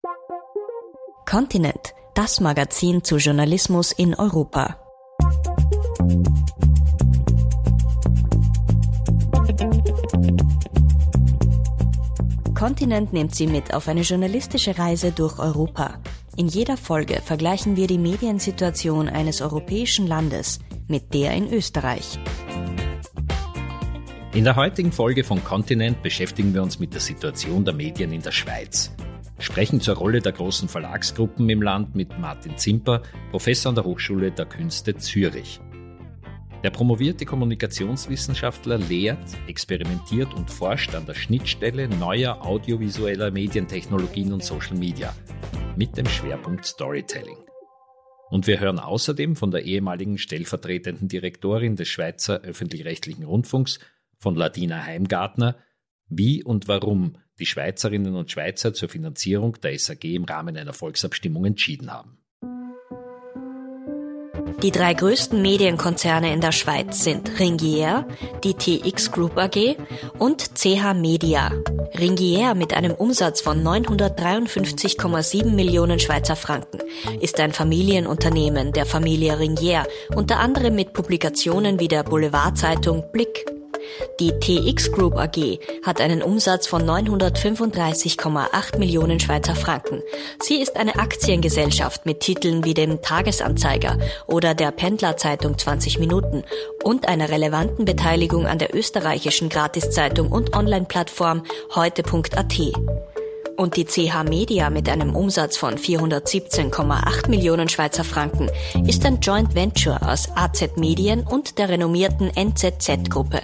Kontinent, das Magazin zu Journalismus in Europa. Kontinent nimmt Sie mit auf eine journalistische Reise durch Europa. In jeder Folge vergleichen wir die Mediensituation eines europäischen Landes mit der in Österreich. In der heutigen Folge von Kontinent beschäftigen wir uns mit der Situation der Medien in der Schweiz. Sprechen zur Rolle der großen Verlagsgruppen im Land mit Martin Zimper, Professor an der Hochschule der Künste Zürich. Der promovierte Kommunikationswissenschaftler lehrt, experimentiert und forscht an der Schnittstelle neuer audiovisueller Medientechnologien und Social Media mit dem Schwerpunkt Storytelling. Und wir hören außerdem von der ehemaligen stellvertretenden Direktorin des Schweizer öffentlich-rechtlichen Rundfunks, von Ladina Heimgartner, wie und warum die Schweizerinnen und Schweizer zur Finanzierung der SAG im Rahmen einer Volksabstimmung entschieden haben. Die 3 größten Medienkonzerne in der Schweiz sind Ringier, die TX Group AG und CH Media. Ringier mit einem Umsatz von 953,7 Millionen Schweizer Franken ist ein Familienunternehmen der Familie Ringier, unter anderem mit Publikationen wie der Boulevardzeitung Blick. Die TX Group AG hat einen Umsatz von 935,8 Millionen Schweizer Franken. Sie ist eine Aktiengesellschaft mit Titeln wie dem Tagesanzeiger oder der Pendlerzeitung 20 Minuten und einer relevanten Beteiligung an der österreichischen Gratiszeitung und Online-Plattform heute.at. Und die CH Media mit einem Umsatz von 417,8 Millionen Schweizer Franken ist ein Joint Venture aus AZ Medien und der renommierten NZZ-Gruppe.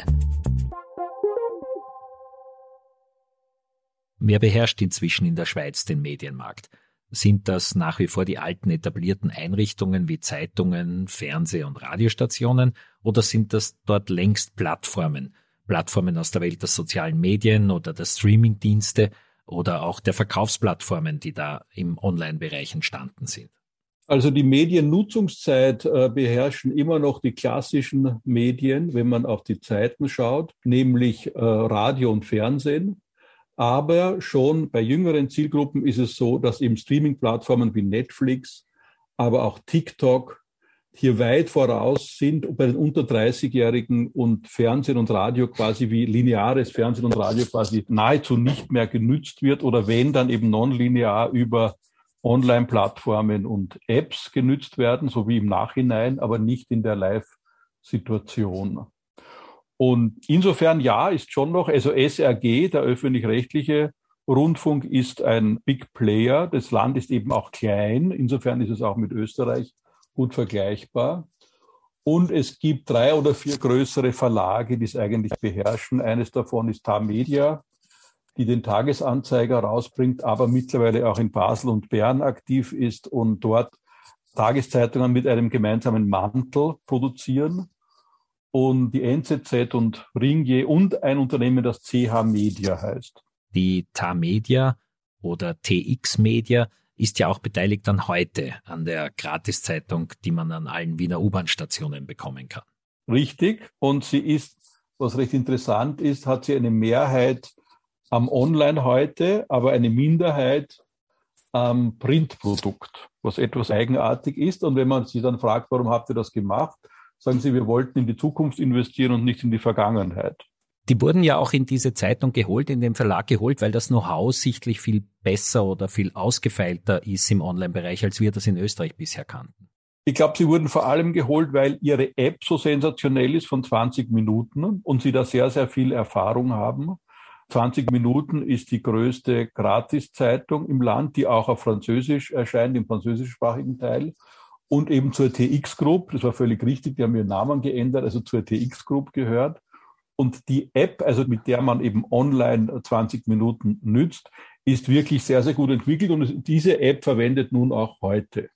Wer beherrscht inzwischen in der Schweiz den Medienmarkt? Sind das nach wie vor die alten etablierten Einrichtungen wie Zeitungen, Fernseh- und Radiostationen oder sind das dort längst Plattformen? Plattformen aus der Welt der sozialen Medien oder der Streamingdienste oder auch der Verkaufsplattformen, die da im Online-Bereich entstanden sind? Also die Mediennutzungszeit beherrschen immer noch die klassischen Medien, wenn man auf die Zeiten schaut, nämlich Radio und Fernsehen. Aber schon bei jüngeren Zielgruppen ist es so, dass eben Streaming-Plattformen wie Netflix, aber auch TikTok hier weit voraus sind bei den unter 30-Jährigen und Fernsehen und Radio quasi wie lineares Fernsehen und Radio quasi nahezu nicht mehr genützt wird oder wenn dann eben nonlinear über Online-Plattformen und Apps genützt werden, so wie im Nachhinein, aber nicht in der Live-Situation. Und insofern, ja, ist schon noch, also SRG, der öffentlich-rechtliche Rundfunk, ist ein Big Player. Das Land ist eben auch klein. Insofern ist es auch mit Österreich gut vergleichbar. Und es gibt 3 oder 4 größere Verlage, die es eigentlich beherrschen. Eines davon ist Tamedia, die den Tagesanzeiger rausbringt, aber mittlerweile auch in Basel und Bern aktiv ist und dort Tageszeitungen mit einem gemeinsamen Mantel produzieren. Und die NZZ und Ringier und ein Unternehmen, das CH Media heißt. Die Tamedia oder TX Media ist ja auch beteiligt an heute, an der Gratiszeitung, die man an allen Wiener U-Bahn-Stationen bekommen kann. Richtig. Und sie ist, was recht interessant ist, hat sie eine Mehrheit am Online heute, aber eine Minderheit am Printprodukt, was etwas eigenartig ist. Und wenn man sie dann fragt, warum habt ihr das gemacht, sagen sie, wir wollten in die Zukunft investieren und nicht in die Vergangenheit. Die wurden ja auch in diese Zeitung geholt, in den Verlag geholt, weil das Know-how sichtlich viel besser oder viel ausgefeilter ist im Online-Bereich, als wir das in Österreich bisher kannten. Ich glaube, sie wurden vor allem geholt, weil ihre App so sensationell ist von 20 Minuten und sie da sehr, sehr viel Erfahrung haben. 20 Minuten ist die größte Gratiszeitung im Land, die auch auf Französisch erscheint, im französischsprachigen Teil. Und eben zur TX Group, das war völlig richtig, die haben ihren Namen geändert, also zur TX Group gehört. Und die App, also mit der man eben online 20 Minuten nützt, ist wirklich sehr, sehr gut entwickelt und diese App verwendet nun auch heute.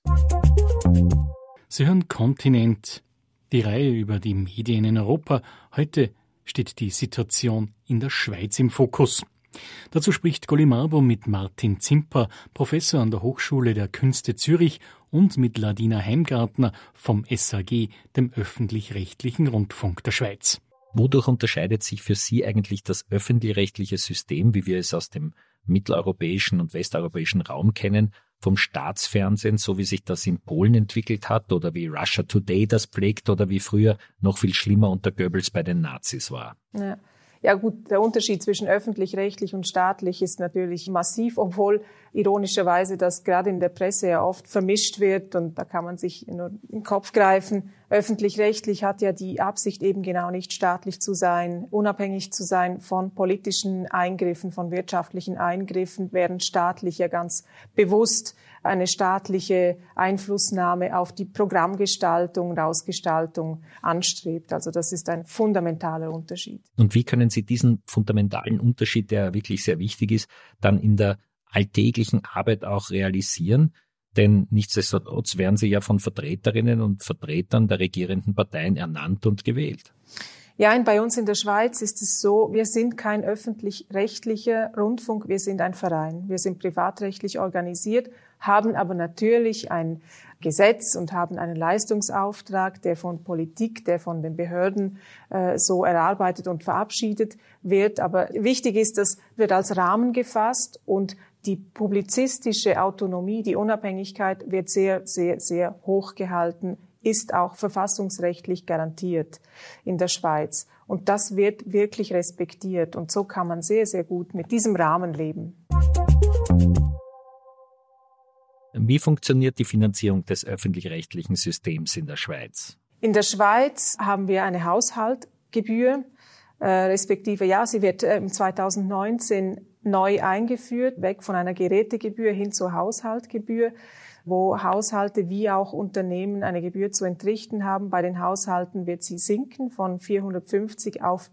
Sie hören Kontinent, die Reihe über die Medien in Europa. Heute steht die Situation in der Schweiz im Fokus. Dazu spricht Golly Marbo mit Martin Zimper, Professor an der Hochschule der Künste Zürich und mit Ladina Heimgartner vom SAG, dem öffentlich-rechtlichen Rundfunk der Schweiz. Wodurch unterscheidet sich für Sie eigentlich das öffentlich-rechtliche System, wie wir es aus dem mitteleuropäischen und westeuropäischen Raum kennen, vom Staatsfernsehen, so wie sich das in Polen entwickelt hat oder wie Russia Today das pflegt oder wie früher noch viel schlimmer unter Goebbels bei den Nazis war. Ja gut, der Unterschied zwischen öffentlich-rechtlich und staatlich ist natürlich massiv, obwohl ironischerweise das gerade in der Presse ja oft vermischt wird und da kann man sich nur in den Kopf greifen. Öffentlich-rechtlich hat ja die Absicht eben genau nicht staatlich zu sein, unabhängig zu sein von politischen Eingriffen, von wirtschaftlichen Eingriffen, während staatlich ja ganz bewusst eine staatliche Einflussnahme auf die Programmgestaltung und Ausgestaltung anstrebt. Also das ist ein fundamentaler Unterschied. Und wie können Sie diesen fundamentalen Unterschied, der wirklich sehr wichtig ist, dann in der alltäglichen Arbeit auch realisieren? Denn nichtsdestotrotz werden Sie ja von Vertreterinnen und Vertretern der regierenden Parteien ernannt und gewählt. Ja, bei uns in der Schweiz ist es so, wir sind kein öffentlich-rechtlicher Rundfunk, wir sind ein Verein. Wir sind privatrechtlich organisiert, haben aber natürlich ein Gesetz und haben einen Leistungsauftrag, der von Politik, der von den Behörden so erarbeitet und verabschiedet wird. Aber wichtig ist, das wird als Rahmen gefasst und die publizistische Autonomie, die Unabhängigkeit wird sehr, sehr, sehr hoch gehalten, ist auch verfassungsrechtlich garantiert in der Schweiz. Und das wird wirklich respektiert. Und so kann man sehr, sehr gut mit diesem Rahmen leben. Wie funktioniert die Finanzierung des öffentlich-rechtlichen Systems in der Schweiz? In der Schweiz haben wir eine Haushaltgebühr, respektive, ja, sie wird 2019 neu eingeführt, weg von einer Gerätegebühr hin zur Haushaltgebühr, wo Haushalte wie auch Unternehmen eine Gebühr zu entrichten haben. Bei den Haushalten wird sie sinken von 450 auf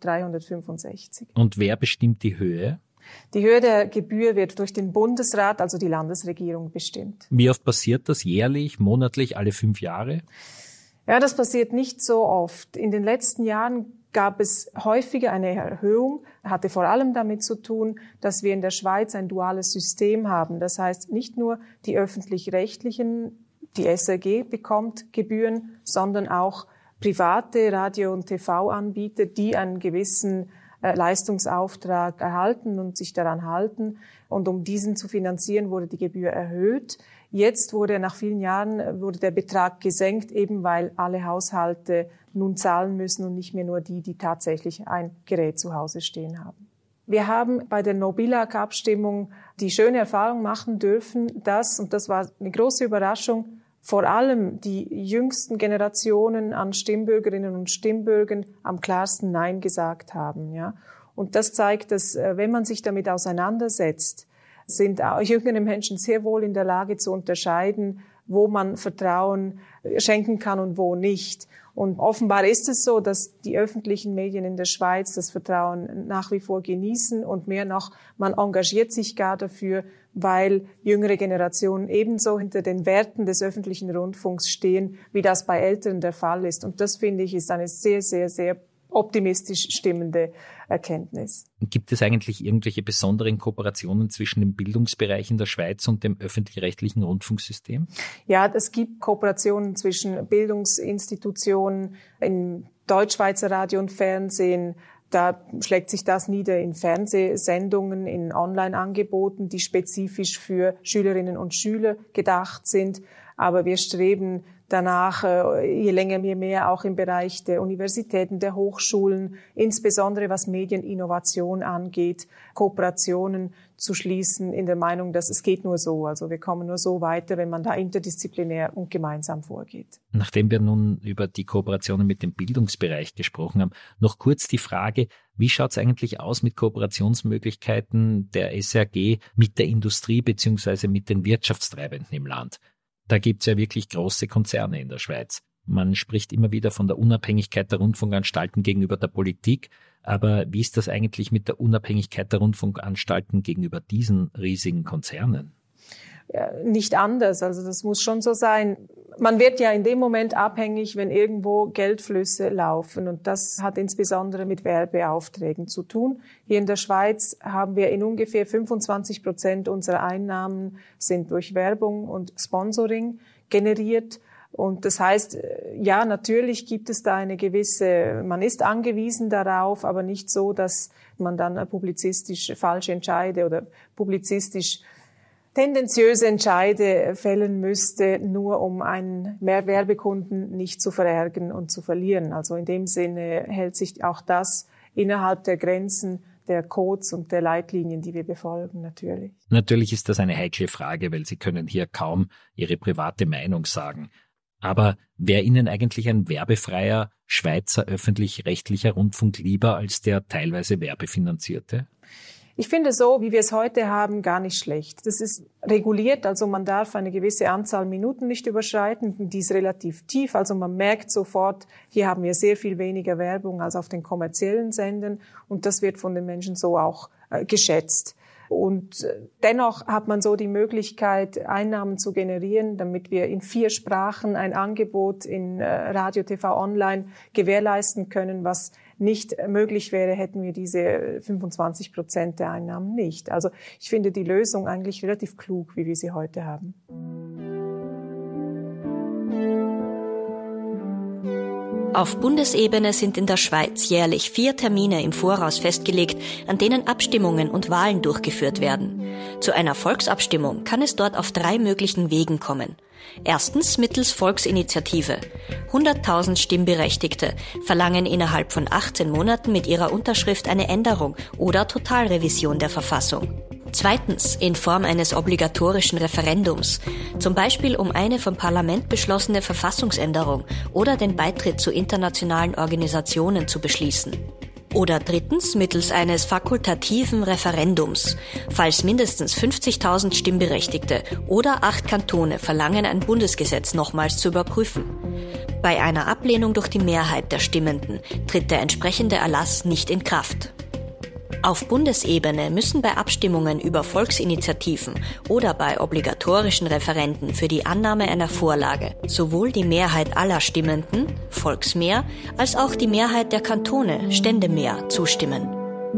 365. Und wer bestimmt die Höhe? Die Höhe der Gebühr wird durch den Bundesrat, also die Landesregierung, bestimmt. Wie oft passiert das? Jährlich, monatlich, alle 5 Jahre? Ja, das passiert nicht so oft. In den letzten Jahren gab es häufiger eine Erhöhung, hatte vor allem damit zu tun, dass wir in der Schweiz ein duales System haben. Das heißt, nicht nur die öffentlich-rechtlichen, die SRG bekommt Gebühren, sondern auch private Radio- und TV-Anbieter, die einen gewissen Leistungsauftrag erhalten und sich daran halten. Und um diesen zu finanzieren, wurde die Gebühr erhöht. Jetzt nach vielen Jahren wurde der Betrag gesenkt, eben weil alle Haushalte nun zahlen müssen und nicht mehr nur die tatsächlich ein Gerät zu Hause stehen haben. Wir haben bei der No-Billag-Abstimmung die schöne Erfahrung machen dürfen, dass, und das war eine große Überraschung, vor allem die jüngsten Generationen an Stimmbürgerinnen und Stimmbürgern am klarsten Nein gesagt haben. Ja. Und das zeigt, dass wenn man sich damit auseinandersetzt, sind auch jüngere Menschen sehr wohl in der Lage zu unterscheiden, wo man Vertrauen schenken kann und wo nicht. Und offenbar ist es so, dass die öffentlichen Medien in der Schweiz das Vertrauen nach wie vor genießen und mehr noch, man engagiert sich gar dafür, weil jüngere Generationen ebenso hinter den Werten des öffentlichen Rundfunks stehen, wie das bei Älteren der Fall ist. Und das, finde ich, ist eine sehr, sehr, sehr optimistisch stimmende Erkenntnis. Gibt es eigentlich irgendwelche besonderen Kooperationen zwischen dem Bildungsbereich in der Schweiz und dem öffentlich-rechtlichen Rundfunksystem? Ja, es gibt Kooperationen zwischen Bildungsinstitutionen im Deutschschweizer Radio und Fernsehen. Da schlägt sich das nieder in Fernsehsendungen, in Online-Angeboten, die spezifisch für Schülerinnen und Schüler gedacht sind. Aber wir streben danach, je länger je mehr, auch im Bereich der Universitäten, der Hochschulen, insbesondere was Medieninnovation angeht, Kooperationen zu schließen, in der Meinung, dass es geht nur so. Also wir kommen nur so weiter, wenn man da interdisziplinär und gemeinsam vorgeht. Nachdem wir nun über die Kooperationen mit dem Bildungsbereich gesprochen haben, noch kurz die Frage, wie schaut es eigentlich aus mit Kooperationsmöglichkeiten der SRG mit der Industrie bzw. mit den Wirtschaftstreibenden im Land? Da gibt's ja wirklich große Konzerne in der Schweiz. Man spricht immer wieder von der Unabhängigkeit der Rundfunkanstalten gegenüber der Politik. Aber wie ist das eigentlich mit der Unabhängigkeit der Rundfunkanstalten gegenüber diesen riesigen Konzernen? Ja, nicht anders. Also das muss schon so sein. Man wird ja in dem Moment abhängig, wenn irgendwo Geldflüsse laufen. Und das hat insbesondere mit Werbeaufträgen zu tun. Hier in der Schweiz haben wir in ungefähr 25% unserer Einnahmen sind durch Werbung und Sponsoring generiert. Und das heißt, ja, natürlich gibt es da man ist angewiesen darauf, aber nicht so, dass man dann publizistisch falsch entscheide oder publizistisch tendenziöse Entscheide fällen müsste, nur um einen Werbekunden nicht zu verärgern und zu verlieren. Also in dem Sinne hält sich auch das innerhalb der Grenzen der Codes und der Leitlinien, die wir befolgen, natürlich. Natürlich ist das eine heikle Frage, weil Sie können hier kaum Ihre private Meinung sagen. Aber wäre Ihnen eigentlich ein werbefreier Schweizer öffentlich-rechtlicher Rundfunk lieber als der teilweise werbefinanzierte? Ich finde so, wie wir es heute haben, gar nicht schlecht. Das ist reguliert, also man darf eine gewisse Anzahl Minuten nicht überschreiten, die ist relativ tief, also man merkt sofort, hier haben wir sehr viel weniger Werbung als auf den kommerziellen Sendern und das wird von den Menschen so auch geschätzt. Und dennoch hat man so die Möglichkeit, Einnahmen zu generieren, damit wir in 4 Sprachen ein Angebot in Radio, TV, Online gewährleisten können, was nicht möglich wäre, hätten wir diese 25% der Einnahmen nicht. Also ich finde die Lösung eigentlich relativ klug, wie wir sie heute haben. Auf Bundesebene sind in der Schweiz jährlich 4 Termine im Voraus festgelegt, an denen Abstimmungen und Wahlen durchgeführt werden. Zu einer Volksabstimmung kann es dort auf 3 möglichen Wegen kommen. Erstens mittels Volksinitiative. 100.000 Stimmberechtigte verlangen innerhalb von 18 Monaten mit ihrer Unterschrift eine Änderung oder Totalrevision der Verfassung. Zweitens in Form eines obligatorischen Referendums, zum Beispiel um eine vom Parlament beschlossene Verfassungsänderung oder den Beitritt zu internationalen Organisationen zu beschließen. Oder drittens mittels eines fakultativen Referendums, falls mindestens 50.000 Stimmberechtigte oder 8 Kantone verlangen, ein Bundesgesetz nochmals zu überprüfen. Bei einer Ablehnung durch die Mehrheit der Stimmenden tritt der entsprechende Erlass nicht in Kraft. Auf Bundesebene müssen bei Abstimmungen über Volksinitiativen oder bei obligatorischen Referenden für die Annahme einer Vorlage sowohl die Mehrheit aller Stimmenden, Volksmehr, als auch die Mehrheit der Kantone, Ständemehr, zustimmen.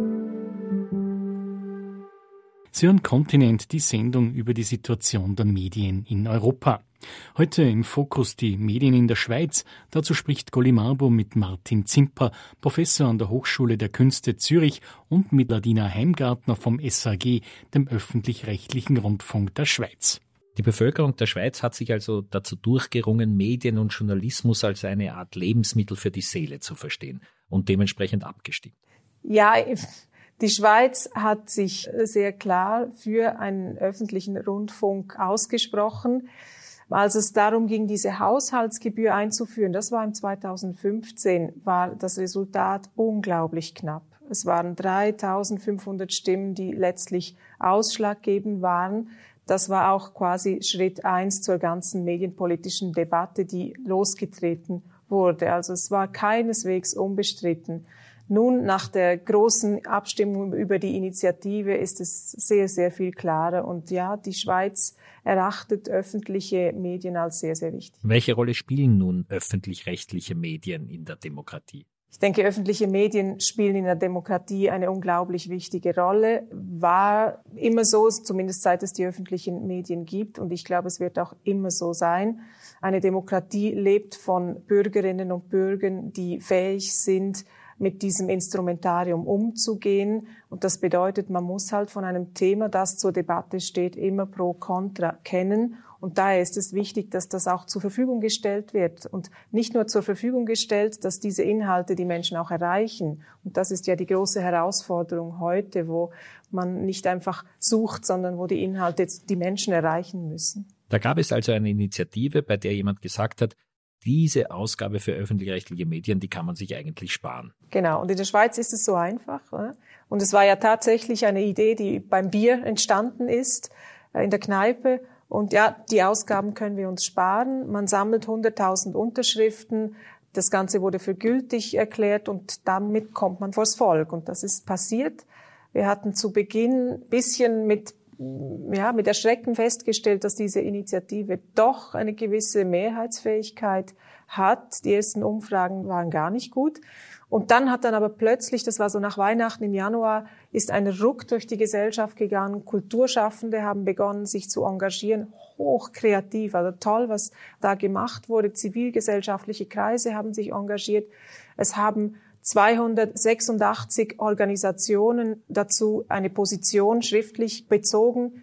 Sie hören Kontinent, die Sendung über die Situation der Medien in Europa. Heute im Fokus die Medien in der Schweiz. Dazu spricht Goli Marbo mit Martin Zimper, Professor an der Hochschule der Künste Zürich und mit Ladina Heimgartner vom SAG, dem öffentlich-rechtlichen Rundfunk der Schweiz. Die Bevölkerung der Schweiz hat sich also dazu durchgerungen, Medien und Journalismus als eine Art Lebensmittel für die Seele zu verstehen und dementsprechend abgestimmt. Ja, die Schweiz hat sich sehr klar für einen öffentlichen Rundfunk ausgesprochen. Als es darum ging, diese Haushaltsgebühr einzuführen, das war im 2015, war das Resultat unglaublich knapp. Es waren 3.500 Stimmen, die letztlich ausschlaggebend waren. Das war auch quasi Schritt 1 zur ganzen medienpolitischen Debatte, die losgetreten wurde. Also es war keineswegs unbestritten. Nun, nach der großen Abstimmung über die Initiative ist es sehr, sehr viel klarer. Und ja, die Schweiz erachtet öffentliche Medien als sehr, sehr wichtig. Welche Rolle spielen nun öffentlich-rechtliche Medien in der Demokratie? Ich denke, öffentliche Medien spielen in der Demokratie eine unglaublich wichtige Rolle. War immer so, zumindest seit es die öffentlichen Medien gibt. Und ich glaube, es wird auch immer so sein. Eine Demokratie lebt von Bürgerinnen und Bürgern, die fähig sind, mit diesem Instrumentarium umzugehen. Und das bedeutet, man muss halt von einem Thema, das zur Debatte steht, immer pro kontra kennen. Und daher ist es wichtig, dass das auch zur Verfügung gestellt wird. Und nicht nur zur Verfügung gestellt, dass diese Inhalte die Menschen auch erreichen. Und das ist ja die große Herausforderung heute, wo man nicht einfach sucht, sondern wo die Inhalte die Menschen erreichen müssen. Da gab es also eine Initiative, bei der jemand gesagt hat, diese Ausgabe für öffentlich-rechtliche Medien, die kann man sich eigentlich sparen. Genau, und in der Schweiz ist es so einfach. Oder? Und es war ja tatsächlich eine Idee, die beim Bier entstanden ist, in der Kneipe. Und ja, die Ausgaben können wir uns sparen. Man sammelt 100.000 Unterschriften. Das Ganze wurde für gültig erklärt und damit kommt man vors Volk. Und das ist passiert. Wir hatten zu Beginn ein bisschen mit Erschrecken festgestellt, dass diese Initiative doch eine gewisse Mehrheitsfähigkeit hat. Die ersten Umfragen waren gar nicht gut. Und dann hat aber plötzlich, das war so nach Weihnachten im Januar, ist ein Ruck durch die Gesellschaft gegangen. Kulturschaffende haben begonnen, sich zu engagieren. hoch kreativ, also toll, was da gemacht wurde. Zivilgesellschaftliche Kreise haben sich engagiert. Es haben 286 Organisationen dazu eine Position schriftlich bezogen.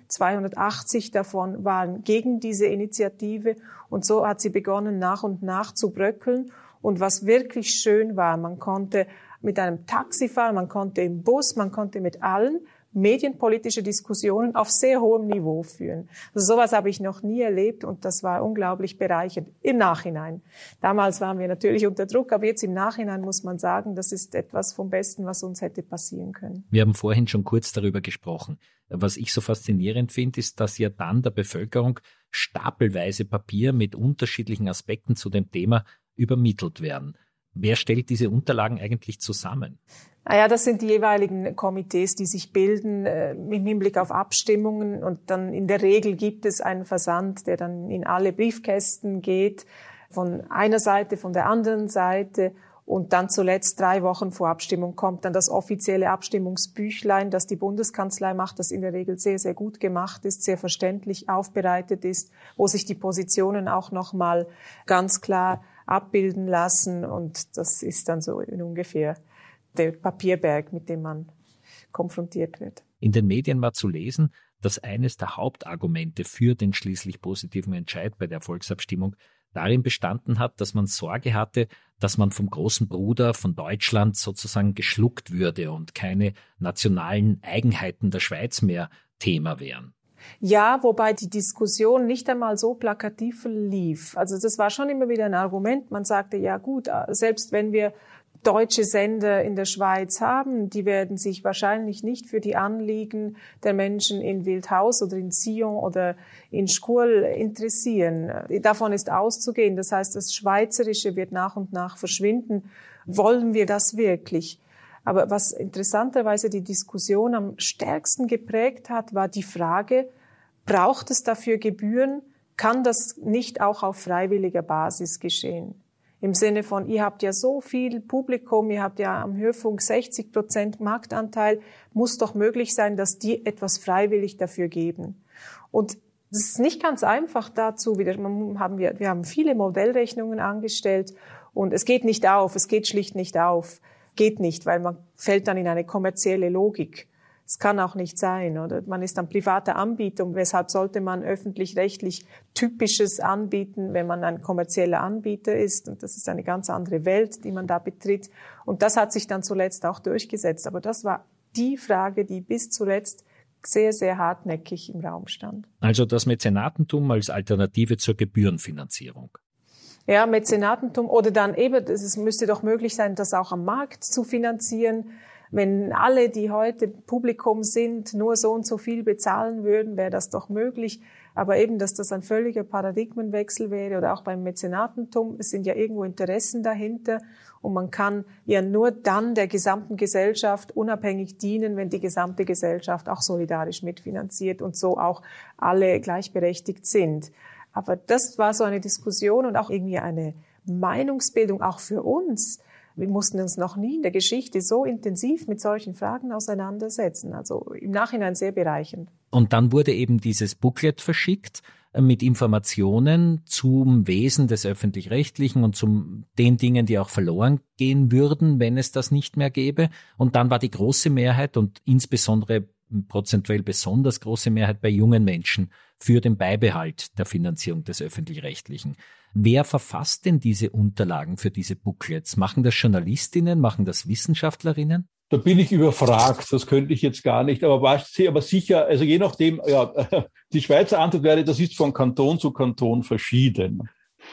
280 davon waren gegen diese Initiative. Und so hat sie begonnen, nach und nach zu bröckeln. Und was wirklich schön war, man konnte mit einem Taxi fahren, man konnte im Bus, man konnte mit allen medienpolitische Diskussionen auf sehr hohem Niveau führen. Also sowas habe ich noch nie erlebt und das war unglaublich bereichernd im Nachhinein. Damals waren wir natürlich unter Druck, aber jetzt im Nachhinein muss man sagen, das ist etwas vom Besten, was uns hätte passieren können. Wir haben vorhin schon kurz darüber gesprochen. Was ich so faszinierend finde, ist, dass ja dann der Bevölkerung stapelweise Papier mit unterschiedlichen Aspekten zu dem Thema übermittelt werden. Wer stellt diese Unterlagen eigentlich zusammen? Naja, das sind die jeweiligen Komitees, die sich bilden im Hinblick auf Abstimmungen. Und dann in der Regel gibt es einen Versand, der dann in alle Briefkästen geht, von einer Seite, von der anderen Seite. Und dann zuletzt 3 Wochen vor Abstimmung kommt dann das offizielle Abstimmungsbüchlein, das die Bundeskanzlei macht, das in der Regel sehr, sehr gut gemacht ist, sehr verständlich aufbereitet ist, wo sich die Positionen auch nochmal ganz klar abbilden lassen. Und das ist dann so ungefähr der Papierberg, mit dem man konfrontiert wird. In den Medien war zu lesen, dass eines der Hauptargumente für den schließlich positiven Entscheid bei der Volksabstimmung darin bestanden hat, dass man Sorge hatte, dass man vom großen Bruder von Deutschland sozusagen geschluckt würde und keine nationalen Eigenheiten der Schweiz mehr Thema wären. Ja, wobei die Diskussion nicht einmal so plakativ lief. Also das war schon immer wieder ein Argument. Man sagte, ja gut, selbst wenn wir deutsche Sender in der Schweiz haben, die werden sich wahrscheinlich nicht für die Anliegen der Menschen in Wildhaus oder in Sion oder in Schkuhl interessieren. Davon ist auszugehen. Das heißt, das Schweizerische wird nach und nach verschwinden. Wollen wir das wirklich? Aber was interessanterweise die Diskussion am stärksten geprägt hat, war die Frage, braucht es dafür Gebühren? Kann das nicht auch auf freiwilliger Basis geschehen? Im Sinne von, ihr habt ja so viel Publikum, ihr habt ja am Hörfunk 60% Marktanteil, muss doch möglich sein, dass die etwas freiwillig dafür geben. Und das ist nicht ganz einfach dazu. Wir haben viele Modellrechnungen angestellt und es geht nicht auf, es geht schlicht nicht auf. Geht nicht, weil man fällt dann in eine kommerzielle Logik. Es kann auch nicht sein, oder? Man ist ein privater Anbieter und weshalb sollte man öffentlich-rechtlich Typisches anbieten, wenn man ein kommerzieller Anbieter ist? Und das ist eine ganz andere Welt, die man da betritt. Und das hat sich dann zuletzt auch durchgesetzt. Aber das war die Frage, die bis zuletzt sehr, sehr hartnäckig im Raum stand. Also das Mäzenatentum als Alternative zur Gebührenfinanzierung. Ja, Mäzenatentum oder dann eben, es müsste doch möglich sein, das auch am Markt zu finanzieren. Wenn alle, die heute Publikum sind, nur so und so viel bezahlen würden, wäre das doch möglich. Aber eben, dass das ein völliger Paradigmenwechsel wäre oder auch beim Mäzenatentum, es sind ja irgendwo Interessen dahinter und man kann ja nur dann der gesamten Gesellschaft unabhängig dienen, wenn die gesamte Gesellschaft auch solidarisch mitfinanziert und so auch alle gleichberechtigt sind. Aber das war so eine Diskussion und auch irgendwie eine Meinungsbildung auch für uns. Wir mussten uns noch nie in der Geschichte so intensiv mit solchen Fragen auseinandersetzen. Also im Nachhinein sehr bereichernd. Und dann wurde eben dieses Booklet verschickt mit Informationen zum Wesen des Öffentlich-Rechtlichen und zum den Dingen, die auch verloren gehen würden, wenn es das nicht mehr gäbe. Und dann war die große Mehrheit und insbesondere prozentuell besonders große Mehrheit bei jungen Menschen für den Beibehalt der Finanzierung des Öffentlich-Rechtlichen. Wer verfasst denn diese Unterlagen für diese Booklets? Machen das Journalistinnen, machen das Wissenschaftlerinnen? Da bin ich überfragt, das könnte ich jetzt gar nicht, aber sicher, also je nachdem, ja, die Schweizer Antwort wäre, das ist von Kanton zu Kanton verschieden.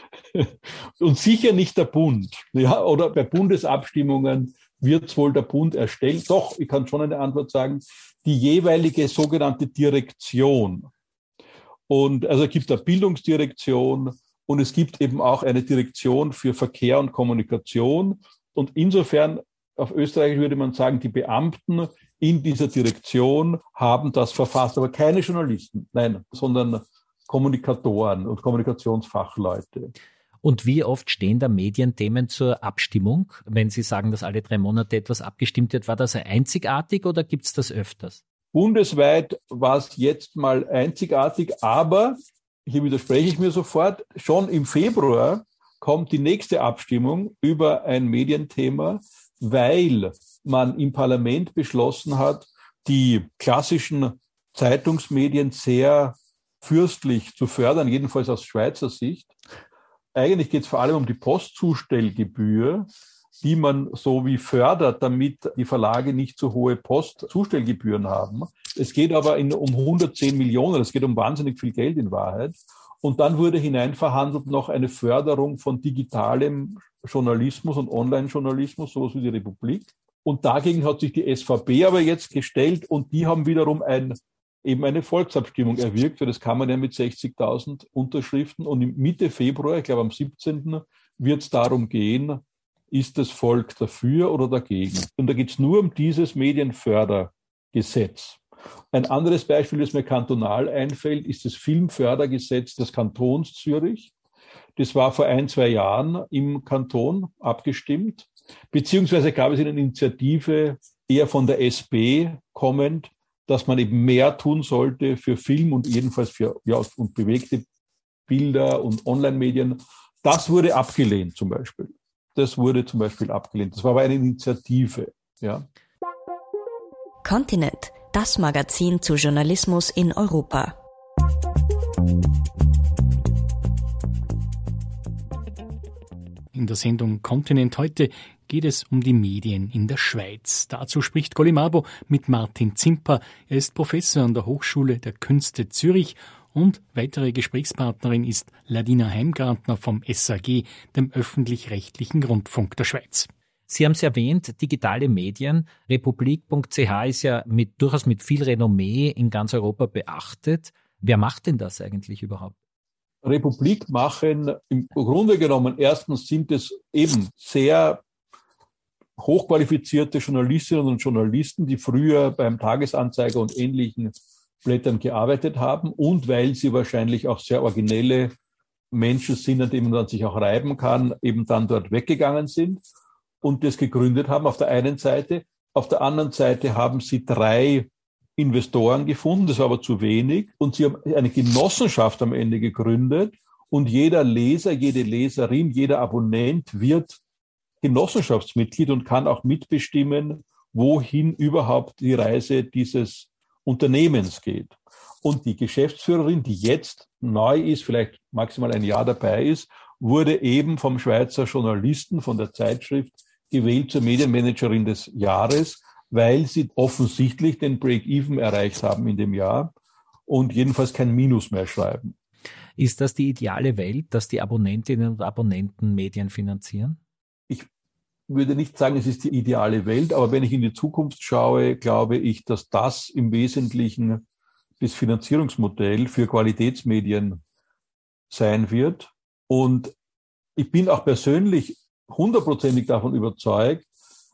Und sicher nicht der Bund, ja, oder bei Bundesabstimmungen wird es wohl der Bund erstellen. Doch, ich kann schon eine Antwort sagen, die jeweilige sogenannte Direktion. Und also es gibt eine Bildungsdirektion und es gibt eben auch eine Direktion für Verkehr und Kommunikation. Und insofern, auf Österreichisch würde man sagen, die Beamten in dieser Direktion haben das verfasst, aber keine Journalisten, nein, sondern Kommunikatoren und Kommunikationsfachleute. Und wie oft stehen da Medienthemen zur Abstimmung? Wenn Sie sagen, dass alle 3 Monate etwas abgestimmt wird, war das einzigartig oder gibt es das öfters? Bundesweit war es jetzt mal einzigartig, aber hier widerspreche ich mir sofort, schon im Februar kommt die nächste Abstimmung über ein Medienthema, weil man im Parlament beschlossen hat, die klassischen Zeitungsmedien sehr fürstlich zu fördern, jedenfalls aus Schweizer Sicht. Eigentlich geht es vor allem um die Postzustellgebühr, die man so wie fördert, damit die Verlage nicht so hohe Postzustellgebühren haben. Es geht aber um 110 Millionen, es geht um wahnsinnig viel Geld in Wahrheit. Und dann wurde hineinverhandelt noch eine Förderung von digitalem Journalismus und Online-Journalismus, sowas wie die Republik. Und dagegen hat sich die SVP aber jetzt gestellt und die haben wiederum eben eine Volksabstimmung erwirkt, weil das kann man ja mit 60.000 Unterschriften. Und Mitte Februar, ich glaube am 17. wird es darum gehen, ist das Volk dafür oder dagegen? Und da geht es nur um dieses Medienfördergesetz. Ein anderes Beispiel, das mir kantonal einfällt, ist das Filmfördergesetz des Kantons Zürich. Das war vor 1-2 Jahren im Kanton abgestimmt. Beziehungsweise gab es eine Initiative, eher von der SP kommend, dass man eben mehr tun sollte für Film und jedenfalls für und bewegte Bilder und Online-Medien. Das wurde abgelehnt zum Beispiel. Das wurde zum Beispiel abgelehnt. Das war aber eine Initiative. Ja. Kontinent, das Magazin zu Journalismus in Europa. In der Sendung Kontinent heute geht es um die Medien in der Schweiz. Dazu spricht Golimabo mit Martin Zimper. Er ist Professor an der Hochschule der Künste Zürich und weitere Gesprächspartnerin ist Ladina Heimgartner vom SAG, dem öffentlich-rechtlichen Rundfunk der Schweiz. Sie haben es erwähnt, digitale Medien. Republik.ch ist ja durchaus mit viel Renommee in ganz Europa beachtet. Wer macht denn das eigentlich überhaupt? Republik machen im Grunde genommen, erstens sind es eben sehr hochqualifizierte Journalistinnen und Journalisten, die früher beim Tagesanzeiger und ähnlichen Blättern gearbeitet haben und weil sie wahrscheinlich auch sehr originelle Menschen sind, an denen man sich auch reiben kann, eben dann dort weggegangen sind und das gegründet haben auf der einen Seite. Auf der anderen Seite haben sie 3 Investoren gefunden, das war aber zu wenig. Und sie haben eine Genossenschaft am Ende gegründet und jeder Leser, jede Leserin, jeder Abonnent wird Genossenschaftsmitglied und kann auch mitbestimmen, wohin überhaupt die Reise dieses Unternehmens geht. Und die Geschäftsführerin, die jetzt neu ist, vielleicht maximal ein Jahr dabei ist, wurde eben vom Schweizer Journalisten, von der Zeitschrift, gewählt zur Medienmanagerin des Jahres, weil sie offensichtlich den Break-Even erreicht haben in dem Jahr und jedenfalls kein Minus mehr schreiben. Ist das die ideale Welt, dass die Abonnentinnen und Abonnenten Medien finanzieren? Ich würde nicht sagen, es ist die ideale Welt, aber wenn ich in die Zukunft schaue, glaube ich, dass das im Wesentlichen das Finanzierungsmodell für Qualitätsmedien sein wird. Und ich bin auch persönlich 100% davon überzeugt,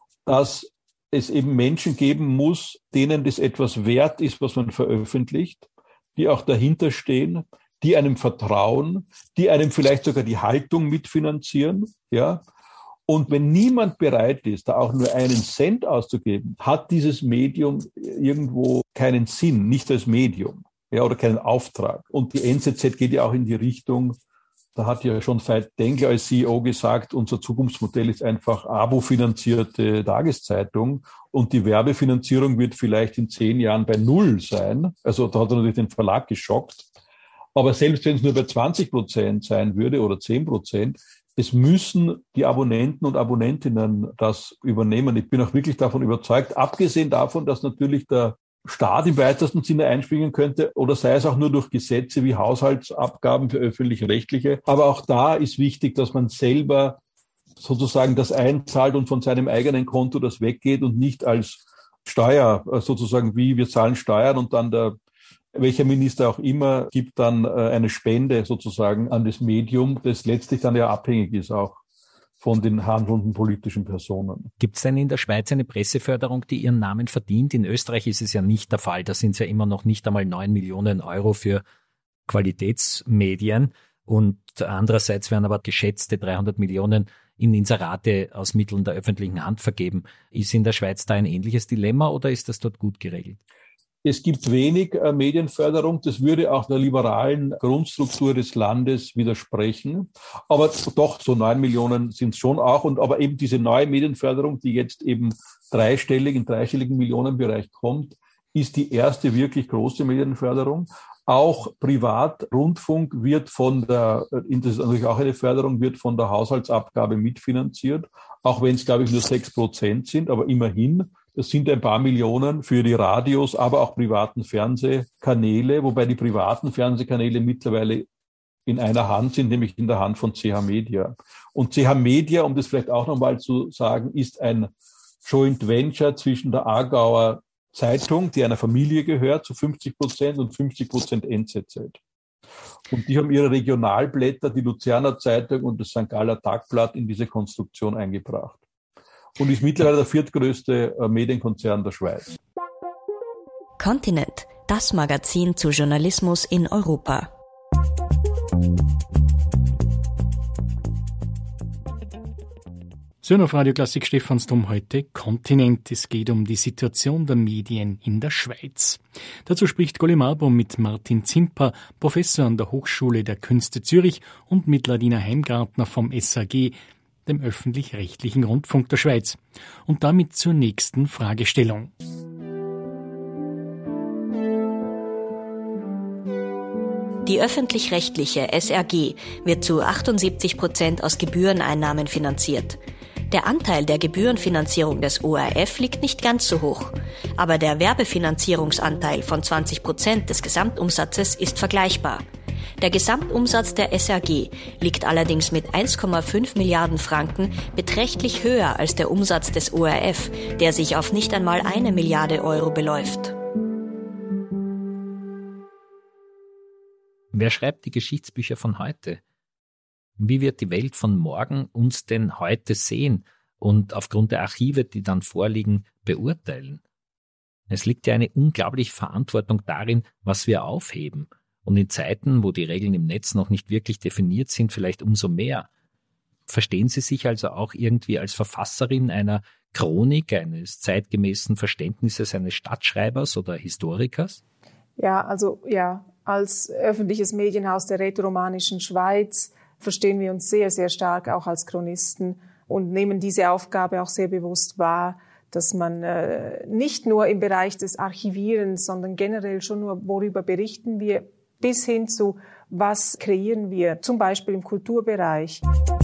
dass es eben Menschen geben muss, denen das etwas wert ist, was man veröffentlicht, die auch dahinter stehen, die einem vertrauen, die einem vielleicht sogar die Haltung mitfinanzieren, ja. Und wenn niemand bereit ist, da auch nur einen Cent auszugeben, hat dieses Medium irgendwo keinen Sinn, nicht als Medium, ja, oder keinen Auftrag. Und die NZZ geht ja auch in die Richtung, da hat ja schon Veit Dengler als CEO gesagt, unser Zukunftsmodell ist einfach abo-finanzierte Tageszeitung und die Werbefinanzierung wird vielleicht in 10 Jahren bei 0 sein. Also da hat er natürlich den Verlag geschockt. Aber selbst wenn es nur bei 20% sein würde oder 10%, es müssen die Abonnenten und Abonnentinnen das übernehmen. Ich bin auch wirklich davon überzeugt, abgesehen davon, dass natürlich der Staat im weitesten Sinne einspringen könnte oder sei es auch nur durch Gesetze wie Haushaltsabgaben für öffentlich-rechtliche. Aber auch da ist wichtig, dass man selber sozusagen das einzahlt und von seinem eigenen Konto das weggeht und nicht als Steuer sozusagen wie wir zahlen Steuern und dann welcher Minister auch immer gibt dann eine Spende sozusagen an das Medium, das letztlich dann ja abhängig ist auch von den handelnden politischen Personen. Gibt es denn in der Schweiz eine Presseförderung, die ihren Namen verdient? In Österreich ist es ja nicht der Fall. Da sind es ja immer noch nicht einmal 9 Millionen Euro für Qualitätsmedien. Und andererseits werden aber geschätzte 300 Millionen in Inserate aus Mitteln der öffentlichen Hand vergeben. Ist in der Schweiz da ein ähnliches Dilemma oder ist das dort gut geregelt? Es gibt wenig Medienförderung. Das würde auch der liberalen Grundstruktur des Landes widersprechen. Aber doch, so 9 Millionen sind es schon auch. Aber eben diese neue Medienförderung, die jetzt eben im dreistelligen Millionenbereich kommt, ist die erste wirklich große Medienförderung. Auch Privatrundfunk wird das ist natürlich auch eine Förderung, wird von der Haushaltsabgabe mitfinanziert. Auch wenn es, glaube ich, nur 6% sind, aber immerhin. Das sind ein paar Millionen für die Radios, aber auch privaten Fernsehkanäle, wobei die privaten Fernsehkanäle mittlerweile in einer Hand sind, nämlich in der Hand von CH Media. Und CH Media, um das vielleicht auch nochmal zu sagen, ist ein Joint Venture zwischen der Aargauer Zeitung, die einer Familie gehört, zu 50% und 50% NZZ. Und die haben ihre Regionalblätter, die Luzerner Zeitung und das St. Galler Tagblatt, in diese Konstruktion eingebracht. Und ist mittlerweile der viertgrößte Medienkonzern der Schweiz. Kontinent, das Magazin zu Journalismus in Europa. So, auf Radio Klassik Stephansdom heute Kontinent. Es geht um die Situation der Medien in der Schweiz. Dazu spricht Golly Marbom mit Martin Zimper, Professor an der Hochschule der Künste Zürich, und mit Ladina Heimgartner vom SAG, dem öffentlich-rechtlichen Rundfunk der Schweiz. Und damit zur nächsten Fragestellung. Die öffentlich-rechtliche SRG wird zu 78% aus Gebühreneinnahmen finanziert. Der Anteil der Gebührenfinanzierung des ORF liegt nicht ganz so hoch, aber der Werbefinanzierungsanteil von 20% des Gesamtumsatzes ist vergleichbar. Der Gesamtumsatz der SRG liegt allerdings mit 1,5 Milliarden Franken beträchtlich höher als der Umsatz des ORF, der sich auf nicht einmal 1 Milliarde Euro beläuft. Wer schreibt die Geschichtsbücher von heute? Wie wird die Welt von morgen uns denn heute sehen und aufgrund der Archive, die dann vorliegen, beurteilen? Es liegt ja eine unglaubliche Verantwortung darin, was wir aufheben. Und in Zeiten, wo die Regeln im Netz noch nicht wirklich definiert sind, vielleicht umso mehr. Verstehen Sie sich also auch irgendwie als Verfasserin einer Chronik, eines zeitgemäßen Verständnisses eines Stadtschreibers oder Historikers? Ja, als öffentliches Medienhaus der rätoromanischen Schweiz verstehen wir uns sehr, sehr stark auch als Chronisten und nehmen diese Aufgabe auch sehr bewusst wahr, dass man nicht nur im Bereich des Archivierens, sondern generell schon nur, worüber berichten wir, bis hin zu, was kreieren wir, zum Beispiel im Kulturbereich.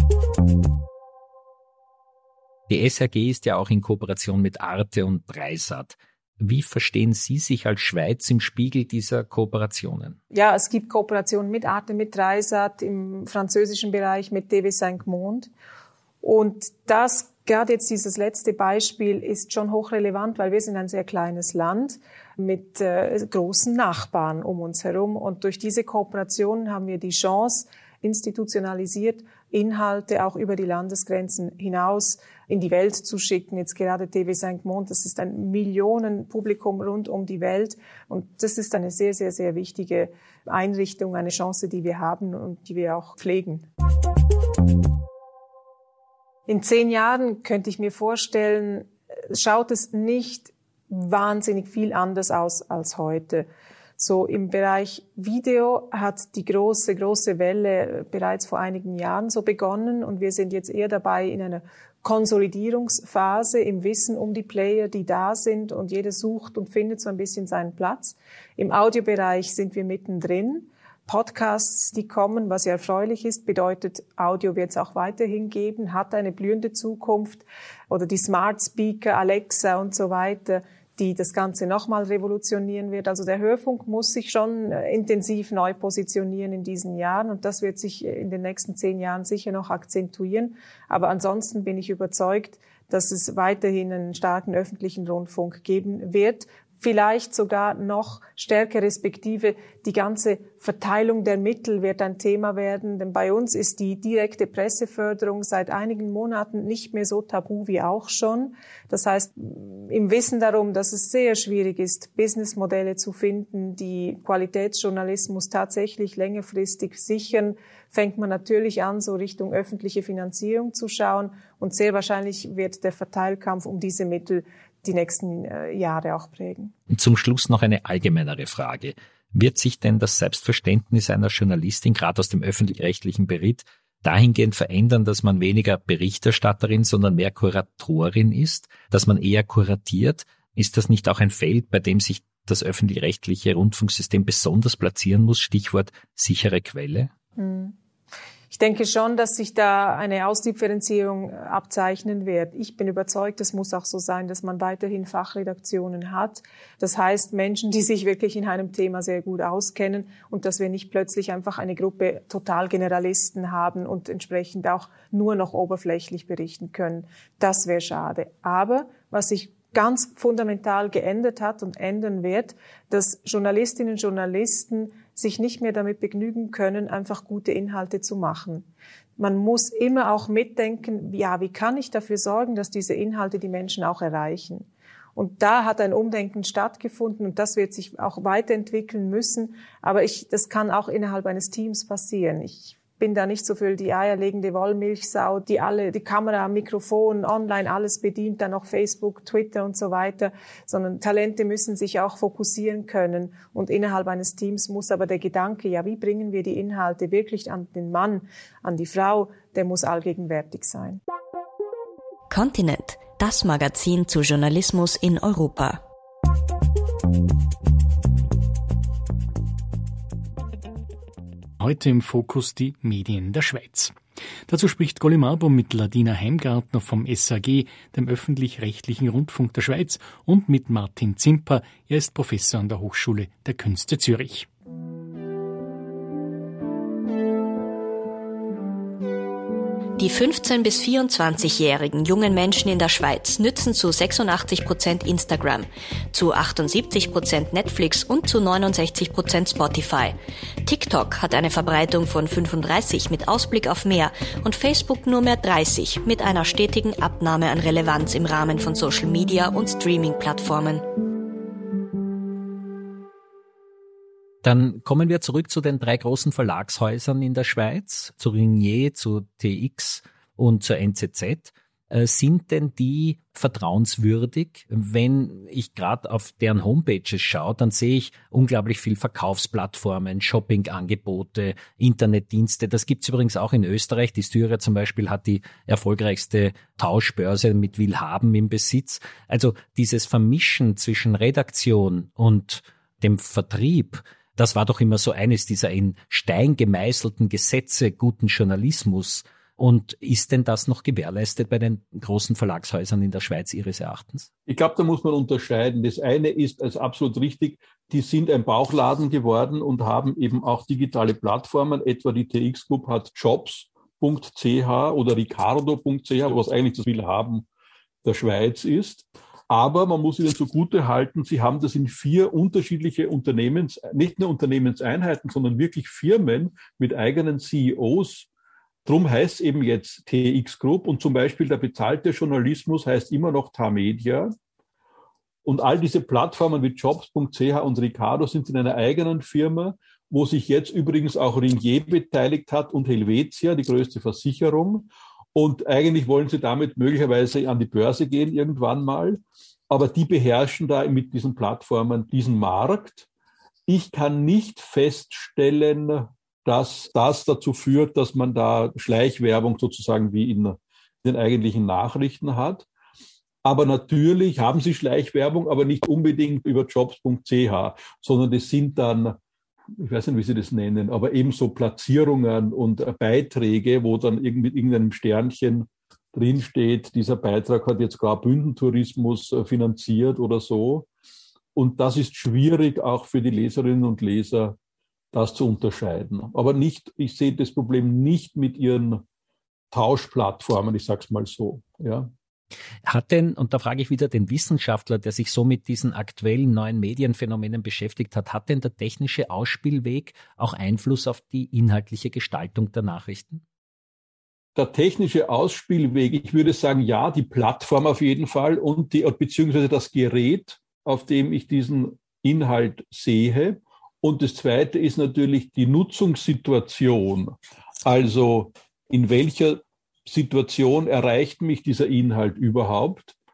Die SRG ist ja auch in Kooperation mit Arte und Dreisat. Wie verstehen Sie sich als Schweiz im Spiegel dieser Kooperationen? Ja, es gibt Kooperationen mit Arte, mit Dreisat, im französischen Bereich mit TV5 Monde. Und gerade jetzt dieses letzte Beispiel ist schon hochrelevant, weil wir sind ein sehr kleines Land mit großen Nachbarn um uns herum. Und durch diese Kooperation haben wir die Chance, institutionalisiert Inhalte auch über die Landesgrenzen hinaus in die Welt zu schicken. Jetzt gerade TV5 Monde, das ist ein Millionenpublikum rund um die Welt. Und das ist eine sehr, sehr, sehr wichtige Einrichtung, eine Chance, die wir haben und die wir auch pflegen. In 10 Jahren könnte ich mir vorstellen, schaut es nicht wahnsinnig viel anders aus als heute. So im Bereich Video hat die große Welle bereits vor einigen Jahren so begonnen und wir sind jetzt eher dabei in einer Konsolidierungsphase im Wissen um die Player, die da sind und jeder sucht und findet so ein bisschen seinen Platz. Im Audiobereich sind wir mittendrin. Podcasts, die kommen, was ja erfreulich ist, bedeutet, Audio wird es auch weiterhin geben, hat eine blühende Zukunft. Oder die Smart Speaker, Alexa und so weiter, die das Ganze nochmal revolutionieren wird. Also der Hörfunk muss sich schon intensiv neu positionieren in diesen Jahren und das wird sich in den nächsten 10 Jahren sicher noch akzentuieren. Aber ansonsten bin ich überzeugt, dass es weiterhin einen starken öffentlichen Rundfunk geben wird. Vielleicht sogar noch stärker, respektive die ganze Verteilung der Mittel wird ein Thema werden, denn bei uns ist die direkte Presseförderung seit einigen Monaten nicht mehr so tabu wie auch schon. Das heißt, im Wissen darum, dass es sehr schwierig ist, Businessmodelle zu finden, die Qualitätsjournalismus tatsächlich längerfristig sichern, fängt man natürlich an, so Richtung öffentliche Finanzierung zu schauen und sehr wahrscheinlich wird der Verteilkampf um diese Mittel die nächsten Jahre auch prägen. Zum Schluss noch eine allgemeinere Frage. Wird sich denn das Selbstverständnis einer Journalistin, gerade aus dem öffentlich-rechtlichen Bericht, dahingehend verändern, dass man weniger Berichterstatterin, sondern mehr Kuratorin ist, dass man eher kuratiert? Ist das nicht auch ein Feld, bei dem sich das öffentlich-rechtliche Rundfunksystem besonders platzieren muss? Stichwort sichere Quelle? Ich denke schon, dass sich da eine Ausdifferenzierung abzeichnen wird. Ich bin überzeugt, es muss auch so sein, dass man weiterhin Fachredaktionen hat. Das heißt, Menschen, die sich wirklich in einem Thema sehr gut auskennen und dass wir nicht plötzlich einfach eine Gruppe Totalgeneralisten haben und entsprechend auch nur noch oberflächlich berichten können. Das wäre schade. Aber was sich ganz fundamental geändert hat und ändern wird, dass Journalistinnen und Journalisten sich nicht mehr damit begnügen können, einfach gute Inhalte zu machen. Man muss immer auch mitdenken, ja, wie kann ich dafür sorgen, dass diese Inhalte die Menschen auch erreichen? Und da hat ein Umdenken stattgefunden und das wird sich auch weiterentwickeln müssen. Aber das kann auch innerhalb eines Teams passieren. Ich bin da nicht so für die eierlegende Wollmilchsau, die Kamera, Mikrofon, online alles bedient, dann noch Facebook, Twitter und so weiter, sondern Talente müssen sich auch fokussieren können. Und innerhalb eines Teams muss aber der Gedanke, ja, wie bringen wir die Inhalte wirklich an den Mann, an die Frau, der muss allgegenwärtig sein. Kontinent, das Magazin zu Journalismus in Europa. Heute im Fokus die Medien der Schweiz. Dazu spricht Golly Marbum mit Ladina Heimgartner vom SAG, dem öffentlich-rechtlichen Rundfunk der Schweiz, und mit Martin Zimper. Er ist Professor an der Hochschule der Künste Zürich. Die 15- bis 24-jährigen jungen Menschen in der Schweiz nützen zu 86% Instagram, zu 78% Netflix und zu 69% Spotify. TikTok hat eine Verbreitung von 35 mit Ausblick auf mehr und Facebook nur mehr 30 mit einer stetigen Abnahme an Relevanz im Rahmen von Social Media und Streaming-Plattformen. Dann kommen wir zurück zu den 3 großen Verlagshäusern in der Schweiz, zu Ringier, zu TX und zur NZZ. Sind denn die vertrauenswürdig? Wenn ich gerade auf deren Homepages schaue, dann sehe ich unglaublich viel Verkaufsplattformen, Shoppingangebote, Internetdienste. Das gibt's übrigens auch in Österreich. Die Styria zum Beispiel hat die erfolgreichste Tauschbörse mit Willhaben im Besitz. Also dieses Vermischen zwischen Redaktion und dem Vertrieb, das war doch immer so eines dieser in Stein gemeißelten Gesetze guten Journalismus. Und ist denn das noch gewährleistet bei den großen Verlagshäusern in der Schweiz Ihres Erachtens? Ich glaube, da muss man unterscheiden. Das eine ist also absolut richtig, die sind ein Bauchladen geworden und haben eben auch digitale Plattformen. Etwa die TX Group hat jobs.ch oder ricardo.ch, was eigentlich das Willhaben der Schweiz ist. Aber man muss ihnen zugute halten, sie haben das in 4 unterschiedliche nicht nur Unternehmenseinheiten, sondern wirklich Firmen mit eigenen CEOs. Drum heißt es eben jetzt TX Group und zum Beispiel der bezahlte Journalismus heißt immer noch Tamedia. Und all diese Plattformen wie jobs.ch und Ricardo sind in einer eigenen Firma, wo sich jetzt übrigens auch Ringier beteiligt hat und Helvetia, die größte Versicherung. Und eigentlich wollen sie damit möglicherweise an die Börse gehen irgendwann mal. Aber die beherrschen da mit diesen Plattformen diesen Markt. Ich kann nicht feststellen, dass das dazu führt, dass man da Schleichwerbung sozusagen wie in den eigentlichen Nachrichten hat. Aber natürlich haben sie Schleichwerbung, aber nicht unbedingt über jobs.ch, sondern das sind dann, ich weiß nicht, wie sie das nennen, aber eben so Platzierungen und Beiträge, wo dann mit irgendeinem Sternchen drinsteht, dieser Beitrag hat jetzt gar Bündentourismus finanziert oder so. Und das ist schwierig auch für die Leserinnen und Leser, das zu unterscheiden. Aber ich sehe das Problem nicht mit ihren Tauschplattformen, ich sag's mal so, ja. Hat denn, und da frage ich wieder den Wissenschaftler, der sich so mit diesen aktuellen neuen Medienphänomenen beschäftigt hat denn der technische Ausspielweg auch Einfluss auf die inhaltliche Gestaltung der Nachrichten? Der technische Ausspielweg, ich würde sagen, ja, die Plattform auf jeden Fall und beziehungsweise das Gerät, auf dem ich diesen Inhalt sehe. Und das Zweite ist natürlich die Nutzungssituation. Also in welcher Situation erreicht mich dieser Inhalt überhaupt?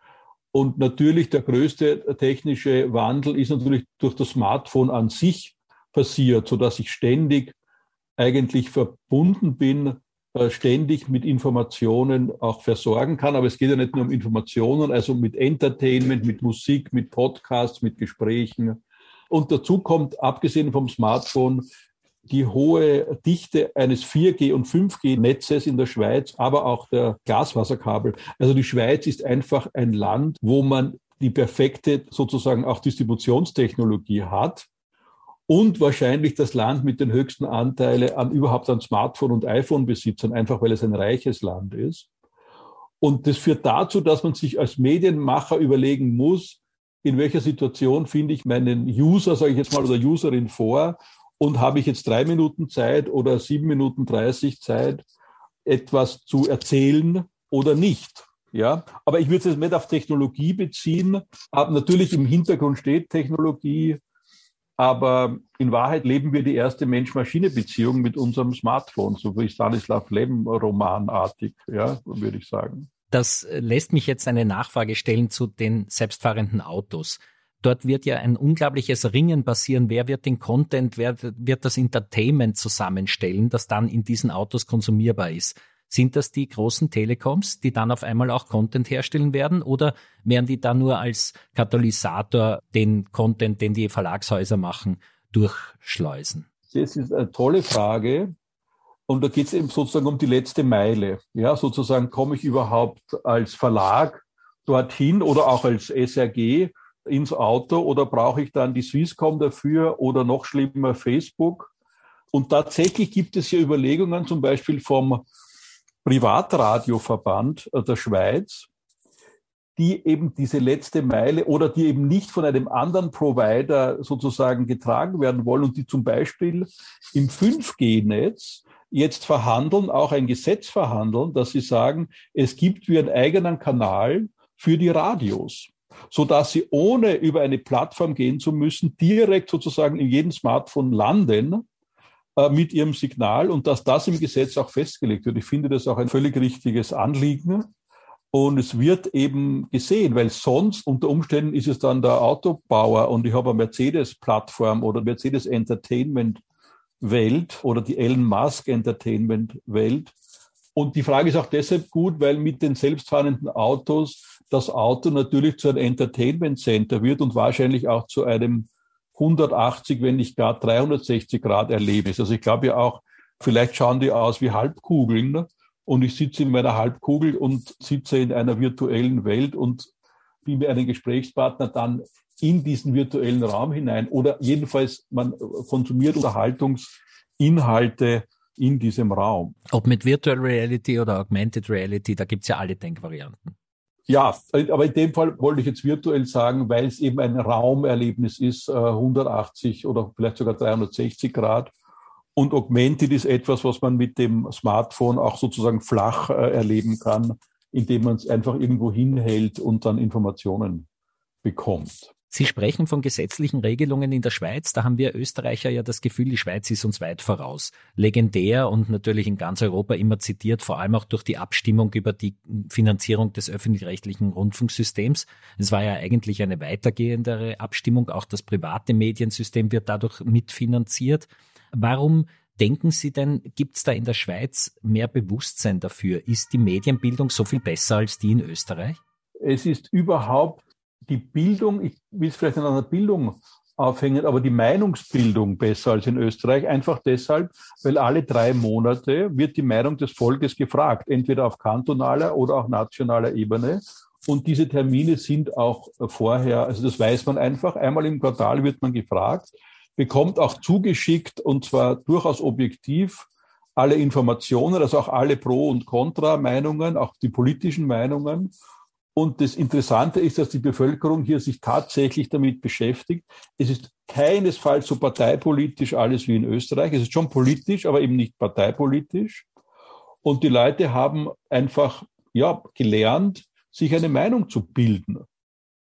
Und natürlich der größte technische Wandel ist natürlich durch das Smartphone an sich passiert, sodass ich ständig eigentlich verbunden bin, ständig mit Informationen auch versorgen kann. Aber es geht ja nicht nur um Informationen, also mit Entertainment, mit Musik, mit Podcasts, mit Gesprächen. Und dazu kommt, abgesehen vom Smartphone, die hohe Dichte eines 4G- und 5G-Netzes in der Schweiz, aber auch der Glasfaserkabel. Also die Schweiz ist einfach ein Land, wo man die perfekte sozusagen auch Distributionstechnologie hat und wahrscheinlich das Land mit den höchsten Anteilen überhaupt an Smartphone- und iPhone-Besitzern, einfach weil es ein reiches Land ist. Und das führt dazu, dass man sich als Medienmacher überlegen muss, in welcher Situation finde ich meinen User, sage ich jetzt mal, oder Userin vor, und habe ich jetzt 3 Minuten Zeit oder 7 Minuten 30 Zeit, etwas zu erzählen oder nicht? Ja, aber ich würde es jetzt nicht auf Technologie beziehen. Aber natürlich im Hintergrund steht Technologie. Aber in Wahrheit leben wir die erste Mensch-Maschine-Beziehung mit unserem Smartphone, so wie Stanislav Lem romanartig, ja, würde ich sagen. Das lässt mich jetzt eine Nachfrage stellen zu den selbstfahrenden Autos. Dort wird ja ein unglaubliches Ringen passieren. Wer wird den Content, wer wird das Entertainment zusammenstellen, das dann in diesen Autos konsumierbar ist? Sind das die großen Telekoms, die dann auf einmal auch Content herstellen werden? Oder werden die dann nur als Katalysator den Content, den die Verlagshäuser machen, durchschleusen? Das ist eine tolle Frage. Und da geht es eben sozusagen um die letzte Meile. Ja, sozusagen, komme ich überhaupt als Verlag dorthin oder auch als SRG ins Auto oder brauche ich dann die Swisscom dafür oder noch schlimmer Facebook? Und tatsächlich gibt es hier Überlegungen, zum Beispiel vom Privatradioverband der Schweiz, die eben diese letzte Meile oder die eben nicht von einem anderen Provider sozusagen getragen werden wollen und die zum Beispiel im 5G-Netz jetzt verhandeln, auch ein Gesetz verhandeln, dass sie sagen, es gibt wie einen eigenen Kanal für die Radios, sodass sie ohne über eine Plattform gehen zu müssen, direkt sozusagen in jedem Smartphone landen mit ihrem Signal und dass das im Gesetz auch festgelegt wird. Ich finde das auch ein völlig richtiges Anliegen. Und es wird eben gesehen, weil sonst unter Umständen ist es dann der Autobauer und ich habe eine Mercedes-Plattform oder Mercedes Entertainment-Welt oder die Elon Musk Entertainment-Welt. Und die Frage ist auch deshalb gut, weil mit den selbstfahrenden Autos das Auto natürlich zu einem Entertainment-Center wird und wahrscheinlich auch zu einem 180, wenn nicht gar 360 Grad Erlebnis. Also ich glaube ja auch, vielleicht schauen die aus wie Halbkugeln und ich sitze in meiner Halbkugel und sitze in einer virtuellen Welt und bin mir einen Gesprächspartner dann in diesen virtuellen Raum hinein oder jedenfalls man konsumiert Unterhaltungsinhalte in diesem Raum. Ob mit Virtual Reality oder Augmented Reality, da gibt's ja alle Denkvarianten. Ja, aber in dem Fall wollte ich jetzt virtuell sagen, weil es eben ein Raumerlebnis ist, 180 oder vielleicht sogar 360 Grad. Und Augmented ist etwas, was man mit dem Smartphone auch sozusagen flach erleben kann, indem man es einfach irgendwo hinhält und dann Informationen bekommt. Sie sprechen von gesetzlichen Regelungen in der Schweiz. Da haben wir Österreicher ja das Gefühl, die Schweiz ist uns weit voraus. Legendär und natürlich in ganz Europa immer zitiert, vor allem auch durch die Abstimmung über die Finanzierung des öffentlich-rechtlichen Rundfunksystems. Es war ja eigentlich eine weitergehendere Abstimmung. Auch das private Mediensystem wird dadurch mitfinanziert. Warum denken Sie denn, gibt es da in der Schweiz mehr Bewusstsein dafür? Ist die Medienbildung so viel besser als die in Österreich? Es ist überhaupt die Bildung, ich will es vielleicht an einer Bildung aufhängen, aber die Meinungsbildung besser als in Österreich, einfach deshalb, weil alle 3 Monate wird die Meinung des Volkes gefragt, entweder auf kantonaler oder auch nationaler Ebene. Und diese Termine sind auch vorher, also das weiß man einfach, einmal im Quartal wird man gefragt, bekommt auch zugeschickt und zwar durchaus objektiv alle Informationen, also auch alle Pro- und Kontra-Meinungen, auch die politischen Meinungen. Und das Interessante ist, dass die Bevölkerung hier sich tatsächlich damit beschäftigt. Es ist keinesfalls so parteipolitisch alles wie in Österreich. Es ist schon politisch, aber eben nicht parteipolitisch. Und die Leute haben einfach gelernt, sich eine Meinung zu bilden.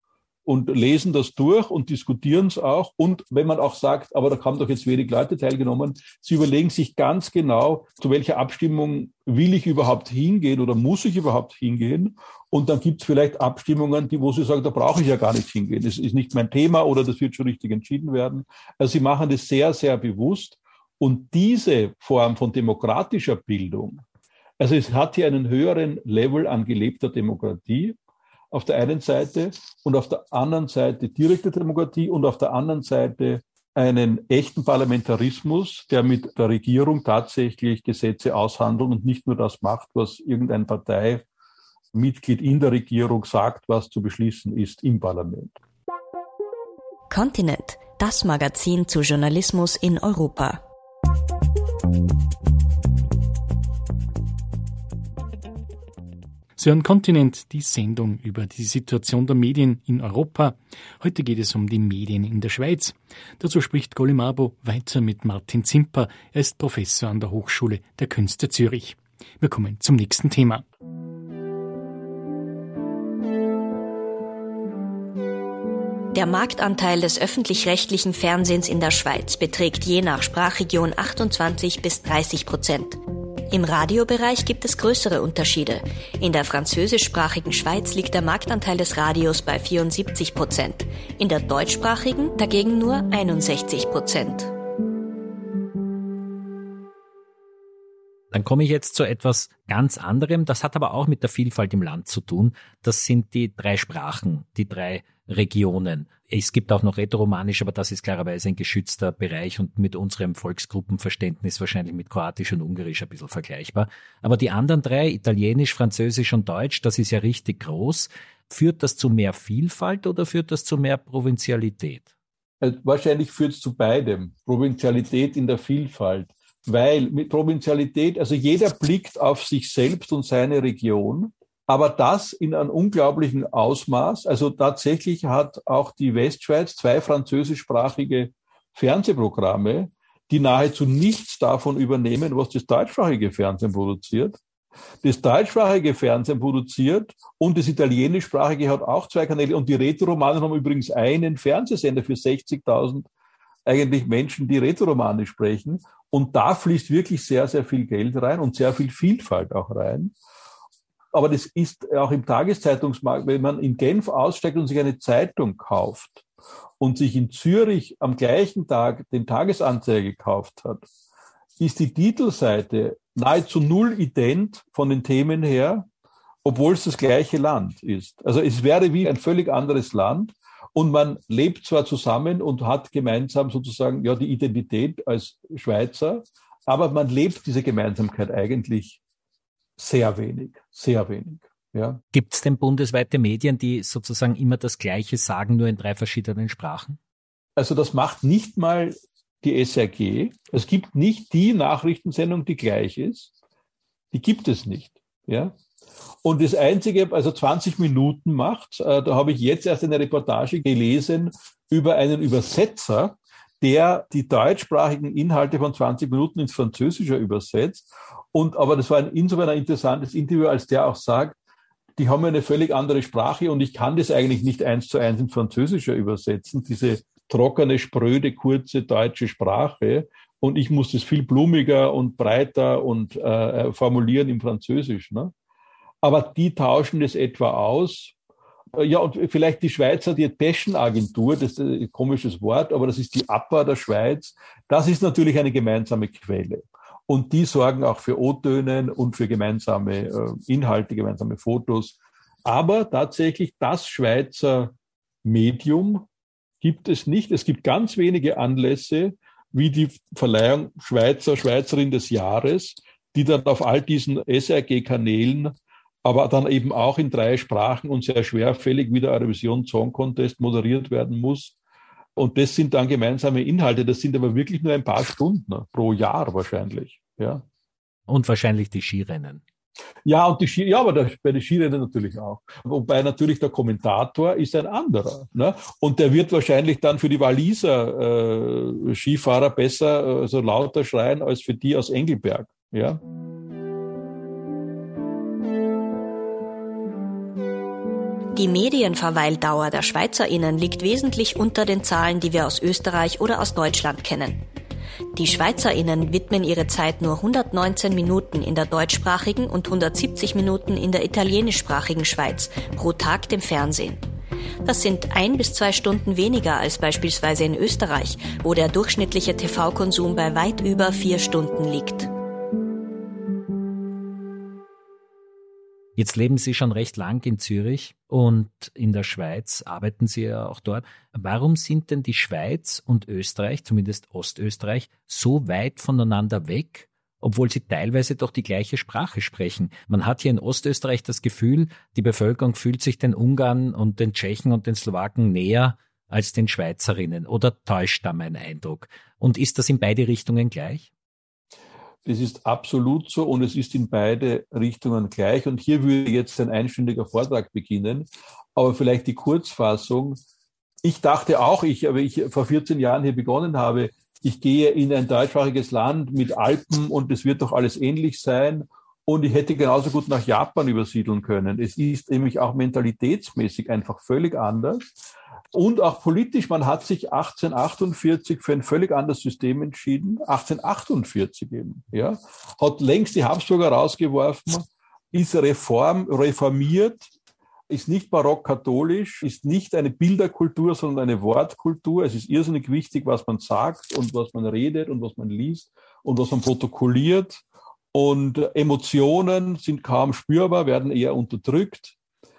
und lesen das durch und diskutieren es auch. Und wenn man auch sagt, aber da haben doch jetzt wenig Leute teilgenommen, sie überlegen sich ganz genau, zu welcher Abstimmung will ich überhaupt hingehen oder muss ich überhaupt hingehen. Und dann gibt es vielleicht Abstimmungen, wo sie sagen, da brauche ich ja gar nicht hingehen. Das ist nicht mein Thema oder das wird schon richtig entschieden werden. Also sie machen das sehr, sehr bewusst. Und diese Form von demokratischer Bildung, also es hat hier einen höheren Level an gelebter Demokratie auf der einen Seite und auf der anderen Seite direkte Demokratie und auf der anderen Seite einen echten Parlamentarismus, der mit der Regierung tatsächlich Gesetze aushandelt und nicht nur das macht, was irgendein Parteimitglied in der Regierung sagt, was zu beschließen ist im Parlament. Kontinent, das Magazin zu Journalismus in Europa. Sie hören Kontinent, die Sendung über die Situation der Medien in Europa. Heute geht es um die Medien in der Schweiz. Dazu spricht Goli Marbot weiter mit Martin Zimper. Er ist Professor an der Hochschule der Künste Zürich. Wir kommen zum nächsten Thema. Der Marktanteil des öffentlich-rechtlichen Fernsehens in der Schweiz beträgt je nach Sprachregion 28-30%. Im Radiobereich gibt es größere Unterschiede. In der französischsprachigen Schweiz liegt der Marktanteil des Radios bei 74%, in der deutschsprachigen dagegen nur 61%. Dann komme ich jetzt zu etwas ganz anderem. Das hat aber auch mit der Vielfalt im Land zu tun. Das sind die 3 Sprachen, die 3 Regionen. Es gibt auch noch Rätoromanisch, aber das ist klarerweise ein geschützter Bereich und mit unserem Volksgruppenverständnis wahrscheinlich mit Kroatisch und Ungarisch ein bisschen vergleichbar. Aber die anderen 3, Italienisch, Französisch und Deutsch, das ist ja richtig groß. Führt das zu mehr Vielfalt oder führt das zu mehr Provinzialität? Wahrscheinlich führt es zu beidem. Provinzialität in der Vielfalt. Weil mit Provinzialität, also jeder blickt auf sich selbst und seine Region, aber das in einem unglaublichen Ausmaß. Also tatsächlich hat auch die Westschweiz 2 französischsprachige Fernsehprogramme, die nahezu nichts davon übernehmen, was das deutschsprachige Fernsehen produziert. Das deutschsprachige Fernsehen produziert und das italienischsprachige hat auch 2 Kanäle und die Rätoromanen haben übrigens einen Fernsehsender für 60.000 eigentlich Menschen, die Rätoromanisch sprechen. Und da fließt wirklich sehr, sehr viel Geld rein und sehr viel Vielfalt auch rein. Aber das ist auch im Tageszeitungsmarkt, wenn man in Genf aussteigt und sich eine Zeitung kauft und sich in Zürich am gleichen Tag den Tagesanzeiger gekauft hat, ist die Titelseite nahezu null ident von den Themen her, obwohl es das gleiche Land ist. Also es wäre wie ein völlig anderes Land und man lebt zwar zusammen und hat gemeinsam sozusagen ja die Identität als Schweizer, aber man lebt diese Gemeinsamkeit eigentlich sehr wenig, sehr wenig. Ja. Gibt es denn bundesweite Medien, die sozusagen immer das Gleiche sagen, nur in 3 verschiedenen Sprachen? Also das macht nicht mal die SRG. Es gibt nicht die Nachrichtensendung, die gleich ist. Die gibt es nicht. Ja. Und das Einzige, also 20 Minuten macht, da habe ich jetzt erst eine Reportage gelesen über einen Übersetzer, der die deutschsprachigen Inhalte von 20 Minuten ins Französische übersetzt. Aber das war insofern ein interessantes Interview, als der auch sagt, die haben eine völlig andere Sprache und ich kann das eigentlich nicht 1:1 ins Französische übersetzen, diese trockene, spröde, kurze deutsche Sprache. Und ich muss das viel blumiger und breiter und formulieren im Französisch. Ne? Aber die tauschen das etwa aus. Ja, und vielleicht die Schweizer, die Peschenagentur, das ist ein komisches Wort, aber das ist die APA der Schweiz. Das ist natürlich eine gemeinsame Quelle. Und die sorgen auch für O-Tönen und für gemeinsame Inhalte, gemeinsame Fotos. Aber tatsächlich das Schweizer Medium gibt es nicht. Es gibt ganz wenige Anlässe, wie die Verleihung Schweizerin des Jahres, die dann auf all diesen SRG-Kanälen, aber dann eben auch in 3 Sprachen und sehr schwerfällig wie der Eurovision Song Contest moderiert werden muss. Und das sind dann gemeinsame Inhalte. Das sind aber wirklich nur ein paar Stunden pro Jahr wahrscheinlich. Ja. Und wahrscheinlich die Skirennen. Ja, und aber bei den Skirennen natürlich auch. Wobei natürlich der Kommentator ist ein anderer. Ne? Und der wird wahrscheinlich dann für die Walliser Skifahrer besser, also lauter schreien als für die aus Engelberg. Ja. Die Medienverweildauer der SchweizerInnen liegt wesentlich unter den Zahlen, die wir aus Österreich oder aus Deutschland kennen. Die SchweizerInnen widmen ihre Zeit nur 119 Minuten in der deutschsprachigen und 170 Minuten in der italienischsprachigen Schweiz pro Tag dem Fernsehen. Das sind 1 bis 2 Stunden weniger als beispielsweise in Österreich, wo der durchschnittliche TV-Konsum bei weit über 4 Stunden liegt. Jetzt leben Sie schon recht lang in Zürich und in der Schweiz arbeiten Sie ja auch dort. Warum sind denn die Schweiz und Österreich, zumindest Ostösterreich, so weit voneinander weg, obwohl sie teilweise doch die gleiche Sprache sprechen? Man hat hier in Ostösterreich das Gefühl, die Bevölkerung fühlt sich den Ungarn und den Tschechen und den Slowaken näher als den Schweizerinnen. Oder täuscht da mein Eindruck? Und ist das in beide Richtungen gleich? Das ist absolut so und es ist in beide Richtungen gleich. Und hier würde jetzt ein einstündiger Vortrag beginnen. Aber vielleicht die Kurzfassung. Ich dachte auch, aber ich vor 14 Jahren hier begonnen habe, ich gehe in ein deutschsprachiges Land mit Alpen und es wird doch alles ähnlich sein. Und ich hätte genauso gut nach Japan übersiedeln können. Es ist nämlich auch mentalitätsmäßig einfach völlig anders. Und auch politisch, man hat sich 1848 für ein völlig anderes System entschieden, 1848 eben, ja, hat längst die Habsburger rausgeworfen, ist reformiert, ist nicht barock-katholisch, ist nicht eine Bilderkultur, sondern eine Wortkultur. Es ist irrsinnig wichtig, was man sagt und was man redet und was man liest und was man protokolliert. Und Emotionen sind kaum spürbar, werden eher unterdrückt.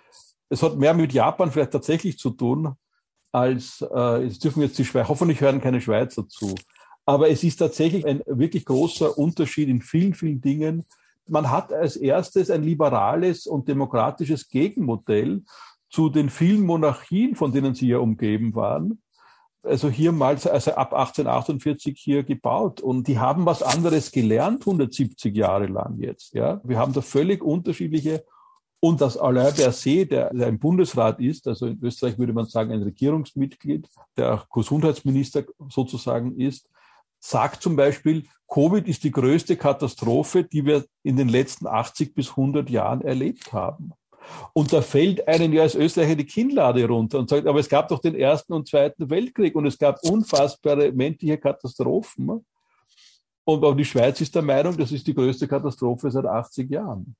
Es hat mehr mit Japan vielleicht tatsächlich zu tun, als, jetzt dürfen jetzt hoffentlich hören keine Schweizer zu. Aber es ist tatsächlich ein wirklich großer Unterschied in vielen, vielen Dingen. Man hat als erstes ein liberales und demokratisches Gegenmodell zu den vielen Monarchien, von denen sie ja umgeben waren. Also hier mal, also ab 1848 hier gebaut. Und die haben was anderes gelernt, 170 Jahre lang jetzt, ja. Wir haben da völlig unterschiedliche. Und dass Alain Berset, der im Bundesrat ist, also in Österreich würde man sagen ein Regierungsmitglied, der auch Gesundheitsminister sozusagen ist, sagt zum Beispiel, Covid ist die größte Katastrophe, die wir in den letzten 80 bis 100 Jahren erlebt haben. Und da fällt einem ja als Österreicher die Kinnlade runter und sagt, aber es gab doch den Ersten und Zweiten Weltkrieg und es gab unfassbare menschliche Katastrophen. Und auch die Schweiz ist der Meinung, das ist die größte Katastrophe seit 80 Jahren.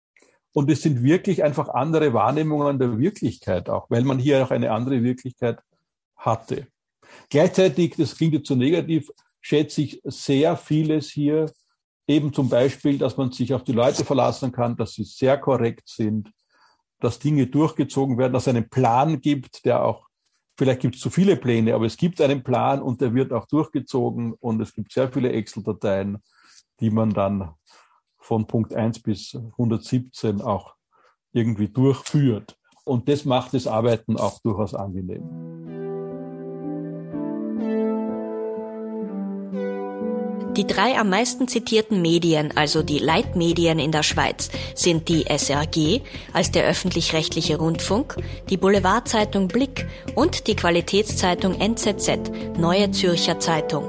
Und es sind wirklich einfach andere Wahrnehmungen der Wirklichkeit auch, weil man hier auch eine andere Wirklichkeit hatte. Gleichzeitig, das klingt jetzt so negativ, schätze ich sehr vieles hier, eben zum Beispiel, dass man sich auf die Leute verlassen kann, dass sie sehr korrekt sind, dass Dinge durchgezogen werden, dass es einen Plan gibt, der auch, vielleicht gibt es zu viele Pläne, aber es gibt einen Plan und der wird auch durchgezogen und es gibt sehr viele Excel-Dateien, die man dann von Punkt 1 bis 117 auch irgendwie durchführt. Und das macht das Arbeiten auch durchaus angenehm. Die 3 am meisten zitierten Medien, also die Leitmedien in der Schweiz, sind die SRG als der öffentlich-rechtliche Rundfunk, die Boulevardzeitung Blick und die Qualitätszeitung NZZ, Neue Zürcher Zeitung.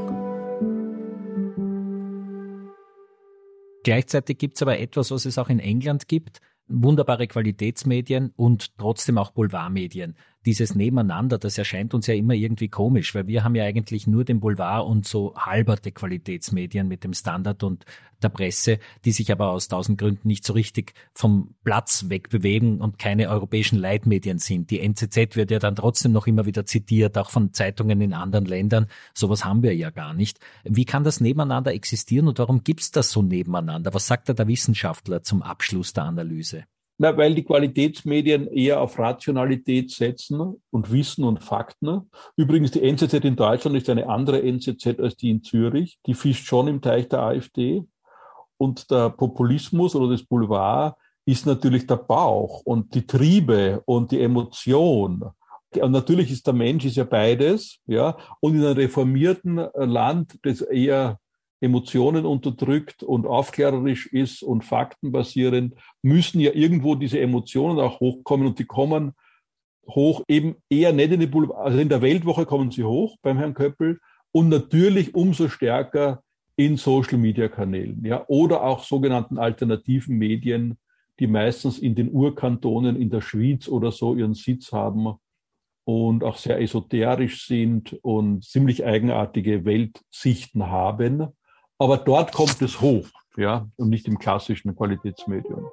Gleichzeitig gibt es aber etwas, was es auch in England gibt, wunderbare Qualitätsmedien und trotzdem auch Boulevardmedien. Dieses Nebeneinander, das erscheint uns ja immer irgendwie komisch, weil wir haben ja eigentlich nur den Boulevard und so halberte Qualitätsmedien mit dem Standard und der Presse, die sich aber aus 1000 Gründen nicht so richtig vom Platz wegbewegen und keine europäischen Leitmedien sind. Die NZZ wird ja dann trotzdem noch immer wieder zitiert, auch von Zeitungen in anderen Ländern. Sowas haben wir ja gar nicht. Wie kann das nebeneinander existieren und warum gibt's das so nebeneinander? Was sagt da der Wissenschaftler zum Abschluss der Analyse? Na, weil die Qualitätsmedien eher auf Rationalität setzen und Wissen und Fakten. Übrigens, die NZZ in Deutschland ist eine andere NZZ als die in Zürich. Die fischt schon im Teich der AfD. Und der Populismus oder das Boulevard ist natürlich der Bauch und die Triebe und die Emotion. Und natürlich ist der Mensch ist ja beides, ja. Und in einem reformierten Land, das eher Emotionen unterdrückt und aufklärerisch ist und faktenbasierend, müssen ja irgendwo diese Emotionen auch hochkommen und die kommen hoch eben eher nicht in die Boulevard, also in der Weltwoche kommen sie hoch beim Herrn Köppel und natürlich umso stärker in Social-Media-Kanälen, ja, oder auch sogenannten alternativen Medien, die meistens in den Urkantonen in der Schweiz oder so ihren Sitz haben und auch sehr esoterisch sind und ziemlich eigenartige Weltsichten haben. Aber dort kommt es hoch, ja, und nicht im klassischen Qualitätsmedium.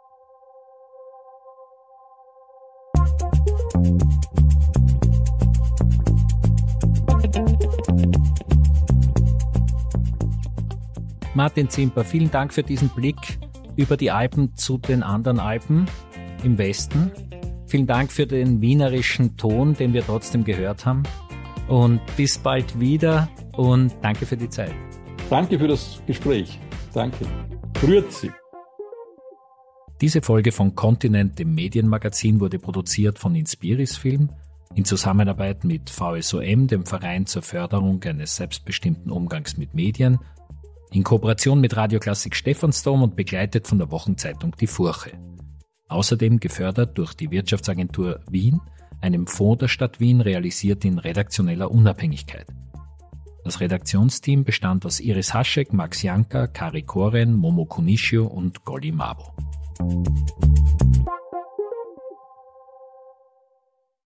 Martin Zimper, vielen Dank für diesen Blick über die Alpen zu den anderen Alpen im Westen. Vielen Dank für den wienerischen Ton, den wir trotzdem gehört haben. Und bis bald wieder und danke für die Zeit. Danke für das Gespräch. Danke. Grüezi. Diese Folge von Kontinent, dem Medienmagazin, wurde produziert von Inspiris Film in Zusammenarbeit mit VSOM, dem Verein zur Förderung eines selbstbestimmten Umgangs mit Medien, in Kooperation mit Radio Klassik Stephansdom und begleitet von der Wochenzeitung Die Furche. Außerdem gefördert durch die Wirtschaftsagentur Wien, einem Fonds der Stadt Wien, realisiert in redaktioneller Unabhängigkeit. Das Redaktionsteam bestand aus Iris Haschek, Max Janka, Kari Koren, Momo Kunishio und Golly Mabo.